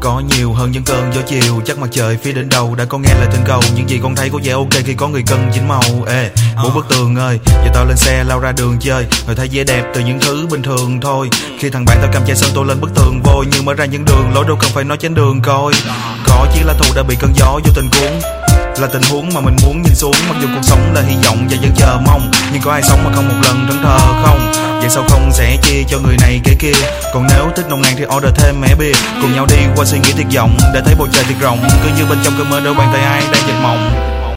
có nhiều hơn những cơn gió chiều. Chắc mặt trời phía đỉnh đầu đã có nghe lời thỉnh cầu. Những gì con thấy có vẻ ok khi có người cân chỉnh màu. Bốn bức tường ơi, giờ tao lên xe lao ra đường chơi. Rồi thấy vẻ đẹp từ những thứ bình thường thôi. Khi thằng bạn tao cầm chai sân tôi lên bức tường vôi. Nhưng mở ra những đường lối đâu cần phải nói trên đường coi. Có chiếc lá thu đã bị cơn gió vô tình cuốn, là tình huống mà mình muốn nhìn xuống. Mặc dù cuộc sống là hy vọng và vẫn chờ mong, nhưng có ai sống mà không một lần thẫn thờ không? Vậy sao không sẽ chia cho người này cái kia? Còn nếu thích nồng nàn thì order thêm mẻ bia. Cùng nhau đi qua suy nghĩ tuyệt vọng để thấy bầu trời thiệt rộng. Cứ như bên trong cơn mơ đôi bàn tay ai đang dệt mộng.